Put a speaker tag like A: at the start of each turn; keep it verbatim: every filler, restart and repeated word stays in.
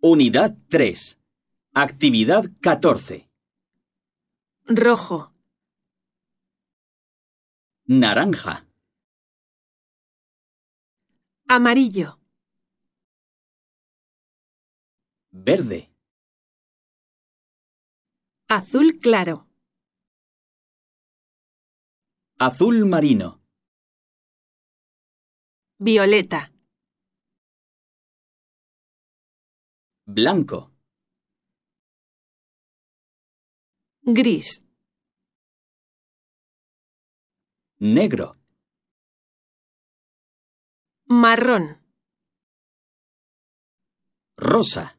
A: Unidad tres. Actividad catorce.
B: Rojo,
A: Naranja.
B: amarillo,
A: Verde.
B: azul claro,
A: Azul marino.
B: violeta,
A: Blanco.
B: gris,
A: Negro.
B: marrón.
A: Rosa.